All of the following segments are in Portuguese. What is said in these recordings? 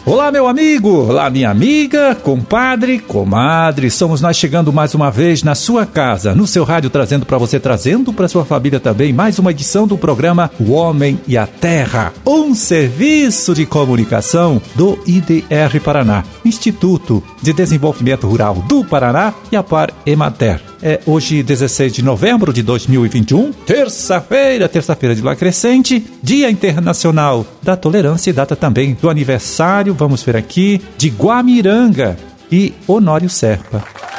Olá, meu amigo, olá, minha amiga, compadre, comadre, somos nós chegando mais uma vez na sua casa, no seu rádio, trazendo para você, trazendo para sua família também, mais uma edição do programa O Homem e a Terra, um serviço de comunicação do IDR Paraná, Instituto de Desenvolvimento Rural do Paraná e a Par Emater. É hoje 16 de novembro de 2021, terça-feira de lua crescente, Dia Internacional da Tolerância e data também do aniversário, vamos ver aqui, de Guamiranga e Honório Serpa.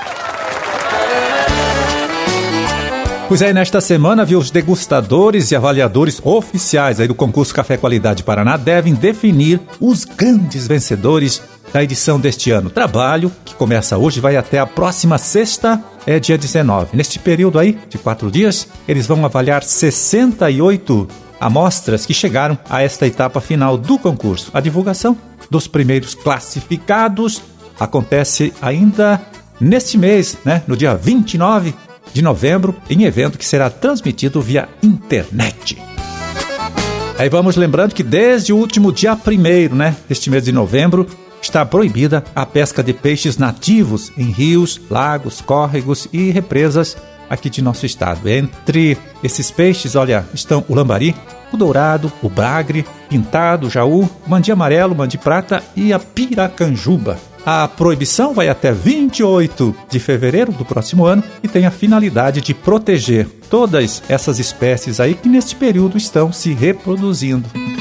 Pois é, nesta semana, os degustadores e avaliadores oficiais aí do concurso Café Qualidade Paraná devem definir os grandes vencedores da edição deste ano. Trabalho que começa hoje, vai até a próxima sexta, dia 19. Neste período aí, de 4 dias, eles vão avaliar 68 amostras que chegaram a esta etapa final do concurso. A divulgação dos primeiros classificados acontece ainda neste mês, no dia 29 de novembro, em evento que será transmitido via internet. Aí vamos lembrando que desde o último dia 1º, deste mês de novembro, está proibida a pesca de peixes nativos em rios, lagos, córregos e represas aqui de nosso estado. Entre esses peixes, estão o lambari, o dourado, o bagre, pintado, o jaú, o mandi amarelo, o mandi prata e a piracanjuba. A proibição vai até 28 de fevereiro do próximo ano e tem a finalidade de proteger todas essas espécies aí que neste período estão se reproduzindo.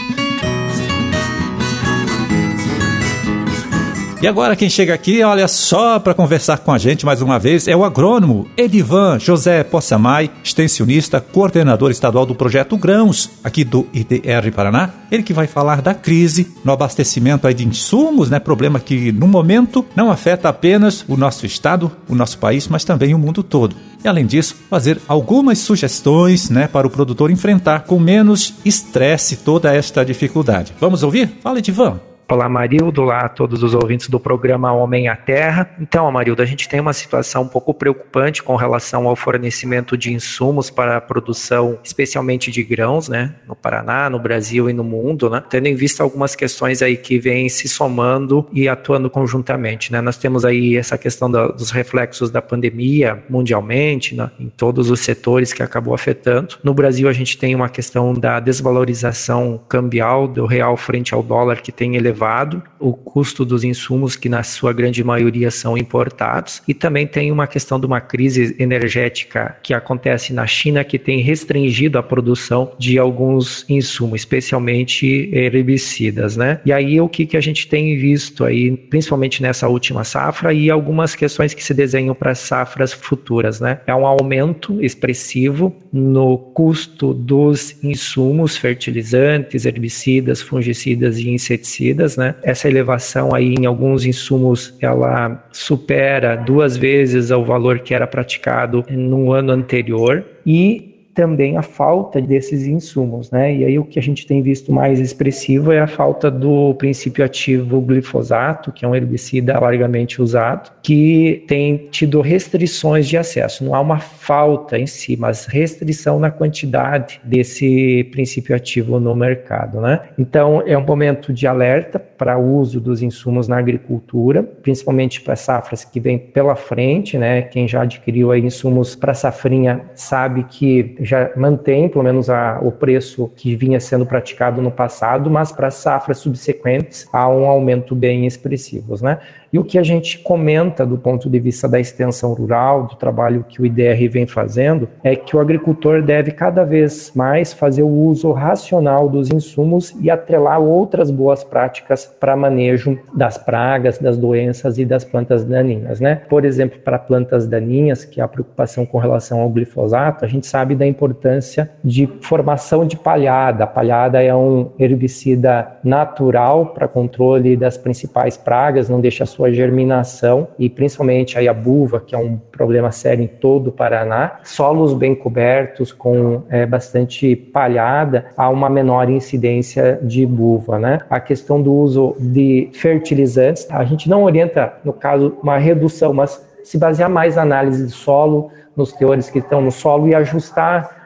E agora quem chega aqui, só para conversar com a gente mais uma vez, é o agrônomo Edivan José Possamay, extensionista, coordenador estadual do Projeto Grãos, aqui do IDR Paraná. Ele que vai falar da crise no abastecimento aí de insumos, problema que no momento não afeta apenas o nosso estado, o nosso país, mas também o mundo todo. E além disso, fazer algumas sugestões para o produtor enfrentar com menos estresse toda esta dificuldade. Vamos ouvir? Fala, Edivan. Olá, Amarildo, olá a todos os ouvintes do programa Homem à Terra. Então, Amarildo, a gente tem uma situação um pouco preocupante com relação ao fornecimento de insumos para a produção, especialmente de grãos, no Paraná, no Brasil e no mundo, tendo em vista algumas questões aí que vêm se somando e atuando conjuntamente, Nós temos aí essa questão dos reflexos da pandemia mundialmente, em todos os setores que acabou afetando. No Brasil, a gente tem uma questão da desvalorização cambial do real frente ao dólar, que tem elevado o custo dos insumos, que na sua grande maioria são importados, e também tem uma questão de uma crise energética que acontece na China, que tem restringido a produção de alguns insumos, especialmente herbicidas, E aí o que a gente tem visto aí, principalmente nessa última safra, e algumas questões que se desenham para safras futuras, É um aumento expressivo no custo dos insumos, fertilizantes, herbicidas, fungicidas e inseticidas, Essa elevação aí em alguns insumos, ela supera 2 vezes o valor que era praticado no ano anterior, e também a falta desses insumos, E aí o que a gente tem visto mais expressivo é a falta do princípio ativo glifosato, que é um herbicida largamente usado, que tem tido restrições de acesso. Não há uma falta em si, mas restrição na quantidade desse princípio ativo no mercado, Então é um momento de alerta para o uso dos insumos na agricultura, principalmente para safras que vêm pela frente, Quem já adquiriu aí insumos para safrinha sabe que já mantém pelo menos o preço que vinha sendo praticado no passado, mas para safras subsequentes há um aumento bem expressivo, E o que a gente comenta do ponto de vista da extensão rural, do trabalho que o IDR vem fazendo, é que o agricultor deve cada vez mais fazer o uso racional dos insumos e atrelar outras boas práticas para manejo das pragas, das doenças e das plantas daninhas, Por exemplo, para plantas daninhas, que é a preocupação com relação ao glifosato, a gente sabe da importância de formação de palhada. A palhada é um herbicida natural para controle das principais pragas, não deixa a sua germinação, e principalmente aí a buva, que é um problema sério em todo o Paraná. Solos bem cobertos, com bastante palhada, há uma menor incidência de buva, A questão do uso de fertilizantes, a gente não orienta, no caso, uma redução, mas se basear mais na análise de solo, nos teores que estão no solo, e ajustar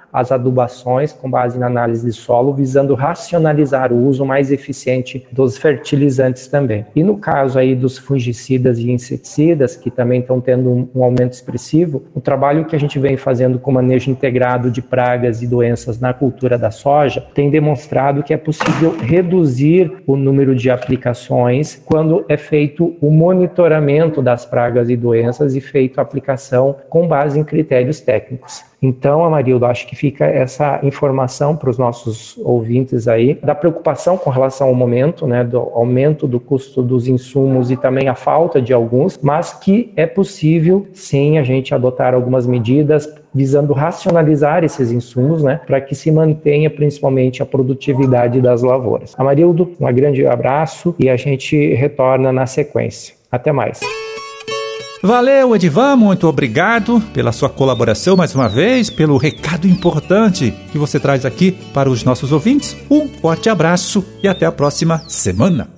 as adubações com base na análise de solo, visando racionalizar o uso mais eficiente dos fertilizantes também. E no caso aí dos fungicidas e inseticidas, que também estão tendo um aumento expressivo, o trabalho que a gente vem fazendo com manejo integrado de pragas e doenças na cultura da soja tem demonstrado que é possível reduzir o número de aplicações quando é feito o monitoramento das pragas e doenças e feito a aplicação com base em critérios técnicos. Então, Amarildo, acho que fica essa informação para os nossos ouvintes aí, da preocupação com relação ao momento, né, do aumento do custo dos insumos e também a falta de alguns, mas que é possível, sim, a gente adotar algumas medidas visando racionalizar esses insumos, né, para que se mantenha principalmente a produtividade das lavouras. Amarildo, um grande abraço e a gente retorna na sequência. Até mais. Valeu, Edivan, muito obrigado pela sua colaboração mais uma vez, pelo recado importante que você traz aqui para os nossos ouvintes. Um forte abraço e até a próxima semana.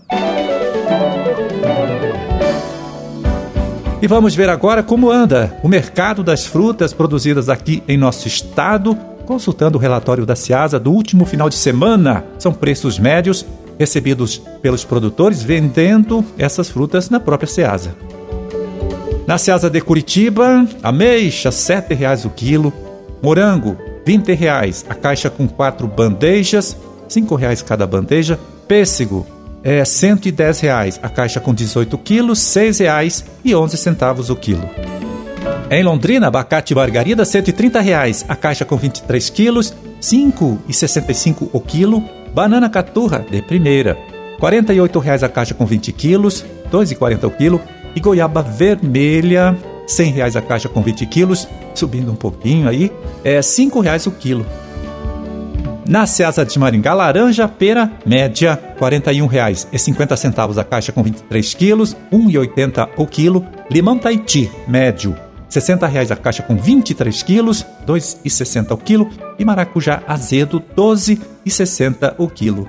E vamos ver agora como anda o mercado das frutas produzidas aqui em nosso estado, consultando o relatório da Ceasa do último final de semana. São preços médios recebidos pelos produtores vendendo essas frutas na própria Ceasa. Na Ceasa de Curitiba, ameixa R$ 7,00 o quilo, morango R$ 20,00 a caixa com 4 bandejas, R$ 5,00 cada bandeja, pêssego R$ 110,00 a caixa com 18 quilos, R$ 6,11 o quilo. Em Londrina, abacate margarida R$ 130,00 a caixa com 23 quilos, R$ 5,65 o quilo, banana caturra de primeira, R$ 48,00 a caixa com 20 quilos, R$ 2,40 o quilo, e goiaba vermelha, R$ 100,00 a caixa com 20 quilos, subindo um pouquinho aí, é R$ 5,00 o quilo. Na Ceasa de Maringá, laranja pera média, R$ 41,50 a caixa com 23 quilos, R$ 1,80 o quilo. Limão Tahiti, médio, R$ 60,00 a caixa com 23 quilos, R$ 2,60 o quilo. E maracujá azedo, R$ 12,60 o quilo.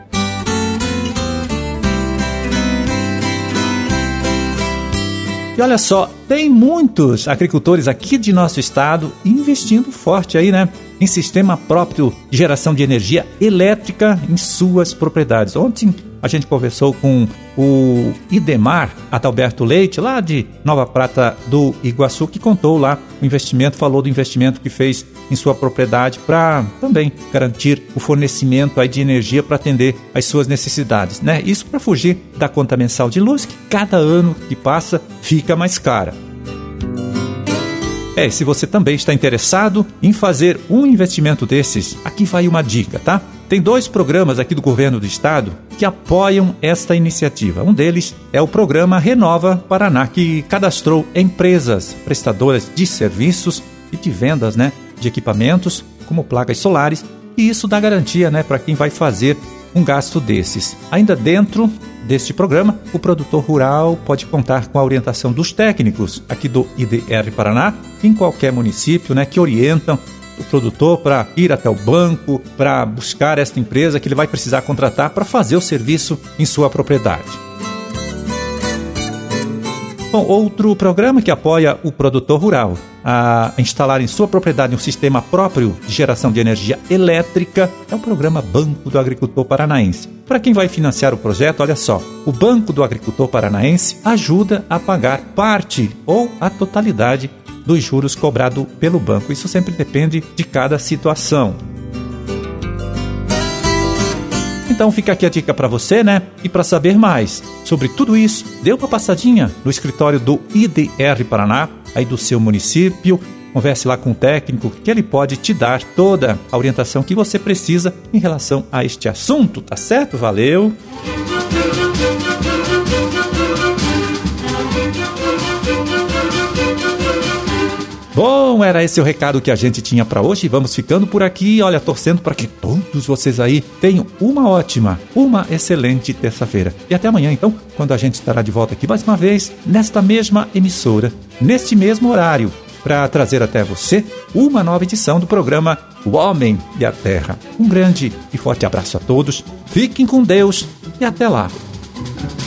E olha só, tem muitos agricultores aqui de nosso estado investindo forte aí, né? Em sistema próprio de geração de energia elétrica em suas propriedades. Ontem a gente conversou com o Idemar Adalberto Leite, lá de Nova Prata do Iguaçu, que contou lá o investimento, falou do investimento que fez em sua propriedade para também garantir o fornecimento aí de energia para atender às suas necessidades, né? Isso para fugir da conta mensal de luz, que cada ano que passa fica mais cara. Se você também está interessado em fazer um investimento desses, aqui vai uma dica, tá? Tem 2 programas aqui do governo do estado que apoiam esta iniciativa. Um deles é o programa Renova Paraná, que cadastrou empresas prestadoras de serviços e de vendas, né, de equipamentos, como placas solares, e isso dá garantia, né, para quem vai fazer um gasto desses. Ainda dentro deste programa, o produtor rural pode contar com a orientação dos técnicos aqui do IDR Paraná, em qualquer município, né, que orientam o produtor para ir até o banco, para buscar esta empresa que ele vai precisar contratar para fazer o serviço em sua propriedade. Bom, outro programa que apoia o produtor rural a instalar em sua propriedade um sistema próprio de geração de energia elétrica é o programa Banco do Agricultor Paranaense. Para quem vai financiar o projeto, olha só, o Banco do Agricultor Paranaense ajuda a pagar parte ou a totalidade dos juros cobrados pelo banco. Isso sempre depende de cada situação. Então fica aqui a dica para você, né? E para saber mais sobre tudo isso, dê uma passadinha no escritório do IDR Paraná, aí do seu município. Converse lá com o técnico, que ele pode te dar toda a orientação que você precisa em relação a este assunto, tá certo? Valeu! Bom, era esse o recado que a gente tinha para hoje. Vamos ficando por aqui, olha, torcendo para que todos vocês aí tenham uma ótima, uma excelente terça-feira. E até amanhã, então, quando a gente estará de volta aqui mais uma vez, nesta mesma emissora, neste mesmo horário, para trazer até você uma nova edição do programa O Homem e a Terra. Um grande e forte abraço a todos, fiquem com Deus e até lá!